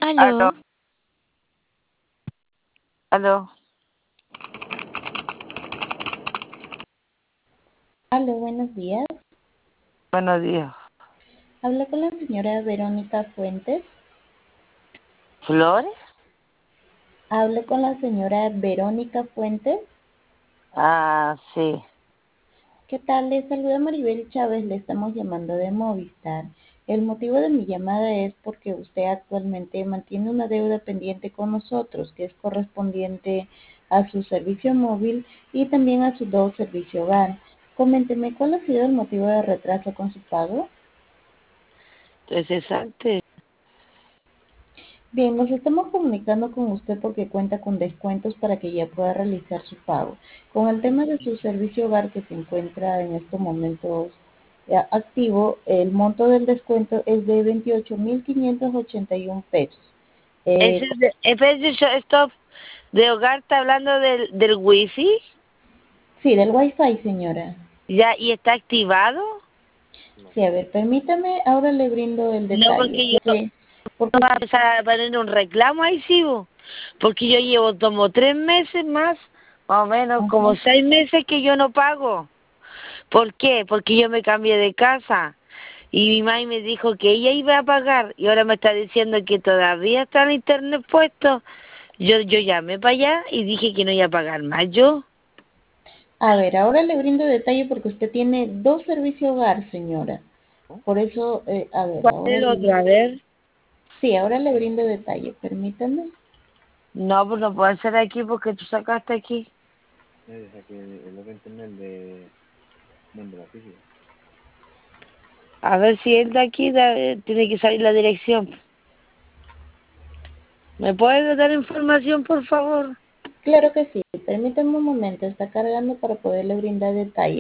Aló, Aló, aló. Aló, buenos días. Buenos días. Hablo con la señora Verónica Fuentes. ¿Flores? Hablo con la señora Verónica Fuentes. Ah, sí. ¿Qué tal? Les saluda Maribel Chávez. Le estamos llamando de Movistar. El motivo de mi llamada es porque usted actualmente mantiene una deuda pendiente con nosotros, que es correspondiente a su servicio móvil y también a su dos servicio hogar. Coménteme, ¿cuál ha sido el motivo de retraso con su pago? Es cesante. Bien, nos estamos comunicando con usted porque cuenta con descuentos para que ya pueda realizar su pago. Con el tema de su servicio hogar que se encuentra en estos momentos activo, el monto del descuento es de 28.581 pesos. Ese es de, stop. ¿De hogar está hablando del wifi? Sí, del Wi-Fi, señora. ¿Ya? ¿Y está activado? Sí, a ver, permítame, ahora le brindo el No, detalle, porque yo porque no voy a empezar a poner un reclamo ahí, sí, porque yo llevo como 3 meses más o menos, como ajá. 6 meses que yo no pago. ¿Por qué? Porque yo me cambié de casa y mi mamá me dijo que ella iba a pagar y ahora me está diciendo que todavía está el internet puesto. Yo llamé para allá y dije que no iba a pagar más yo. A ver, ahora le brindo detalle porque usted tiene dos servicios hogar, señora. Por eso, a ver, ¿Cuál es el otro? A ver. sí, ahora le brindo detalle, permítame. No, pues no puede ser aquí porque tú sacaste aquí. A ver si él de aquí tiene que salir la dirección. ¿Me puedes dar información, por favor? Claro que sí, permítame un momento, está cargando para poderle brindar detalle.